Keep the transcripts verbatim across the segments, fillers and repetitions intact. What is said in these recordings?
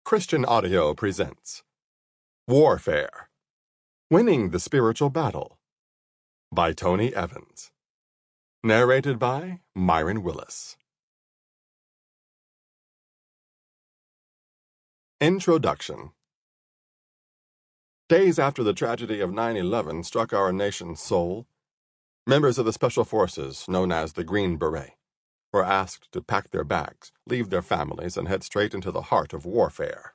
Christian Audio presents Warfare, Winning the Spiritual Battle by Tony Evans. Narrated by Myron Willis. Introduction. Days after the tragedy of nine eleven struck our nation's soul, members of the Special Forces, known as the Green Beret, were asked to pack their bags, leave their families, and head straight into the heart of warfare.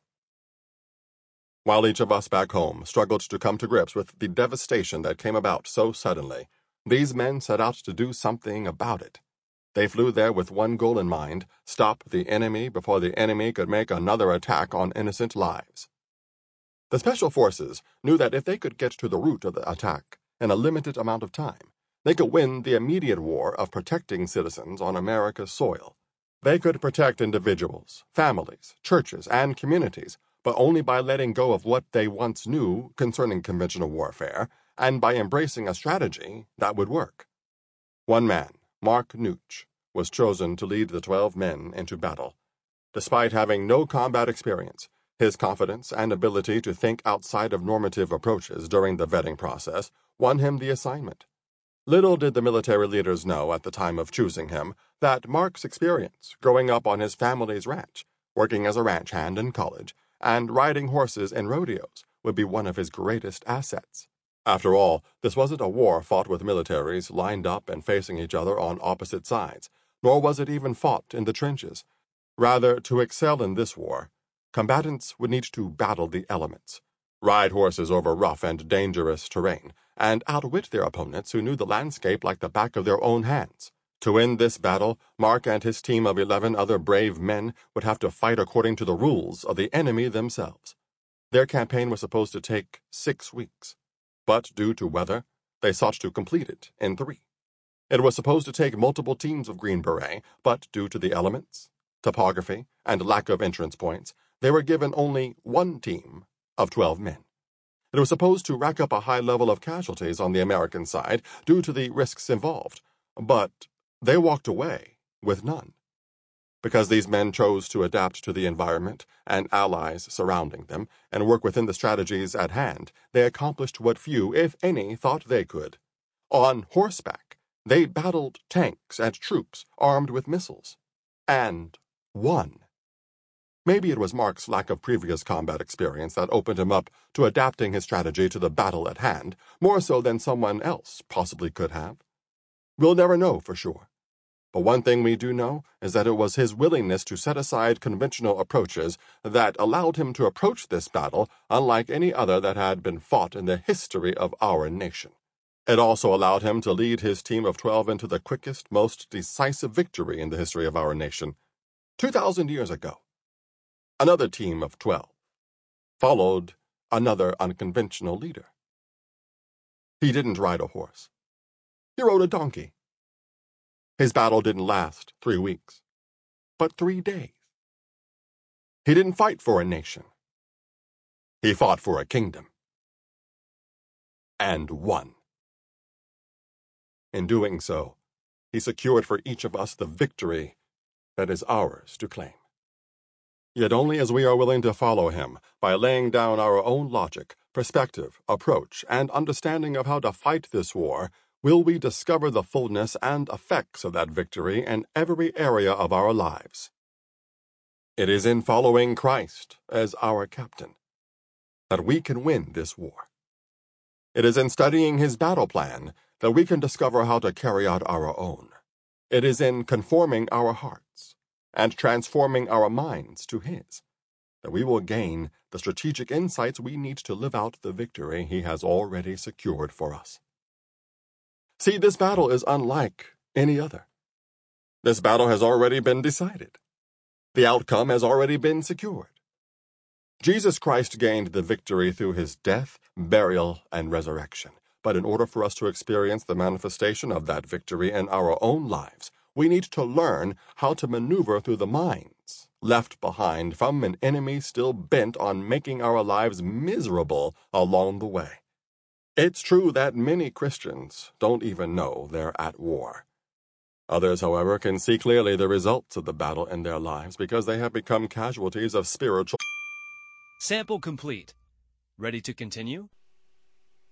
While each of us back home struggled to come to grips with the devastation that came about so suddenly, these men set out to do something about it. They flew there with one goal in mind: stop the enemy before the enemy could make another attack on innocent lives. The Special Forces knew that if they could get to the root of the attack in a limited amount of time, they could win the immediate war of protecting citizens on America's soil. They could protect individuals, families, churches, and communities, but only by letting go of what they once knew concerning conventional warfare, and by embracing a strategy that would work. One man, Mark Nooch, was chosen to lead the twelve men into battle. Despite having no combat experience, his confidence and ability to think outside of normative approaches during the vetting process won him the assignment. Little did the military leaders know at the time of choosing him that Mark's experience growing up on his family's ranch, working as a ranch hand in college, and riding horses in rodeos would be one of his greatest assets. After all, this wasn't a war fought with militaries lined up and facing each other on opposite sides, nor was it even fought in the trenches. Rather, to excel in this war, combatants would need to battle the elements, ride horses over rough and dangerous terrain, and outwit their opponents who knew the landscape like the back of their own hands. To win this battle, Mark and his team of eleven other brave men would have to fight according to the rules of the enemy themselves. Their campaign was supposed to take six weeks, but due to weather, they sought to complete it in three. It was supposed to take multiple teams of Green Beret, but due to the elements, topography, and lack of entrance points, they were given only one team of twelve men. It was supposed to rack up a high level of casualties on the American side due to the risks involved, but they walked away with none. Because these men chose to adapt to the environment and allies surrounding them and work within the strategies at hand, they accomplished what few, if any, thought they could. On horseback, they battled tanks and troops armed with missiles, and won. Maybe it was Mark's lack of previous combat experience that opened him up to adapting his strategy to the battle at hand, more so than someone else possibly could have. We'll never know for sure. But one thing we do know is that it was his willingness to set aside conventional approaches that allowed him to approach this battle unlike any other that had been fought in the history of our nation. It also allowed him to lead his team of twelve into the quickest, most decisive victory in the history of our nation. Two thousand years ago, another team of twelve followed another unconventional leader. He didn't ride a horse. He rode a donkey. His battle didn't last three weeks, but three days. He didn't fight for a nation. He fought for a kingdom. And won. In doing so, he secured for each of us the victory that is ours to claim. Yet only as we are willing to follow him, by laying down our own logic, perspective, approach, and understanding of how to fight this war, will we discover the fullness and effects of that victory in every area of our lives. It is in following Christ as our captain that we can win this war. It is in studying his battle plan that we can discover how to carry out our own. It is in conforming our hearts and transforming our minds to his that we will gain the strategic insights we need to live out the victory he has already secured for us. See, this battle is unlike any other. This battle has already been decided. The outcome has already been secured. Jesus Christ gained the victory through his death, burial, and resurrection. But in order for us to experience the manifestation of that victory in our own lives, we need to learn how to maneuver through the mines left behind from an enemy still bent on making our lives miserable along the way. It's true that many Christians don't even know they're at war. Others, however, can see clearly the results of the battle in their lives because they have become casualties of spiritual Sample complete. Ready to continue?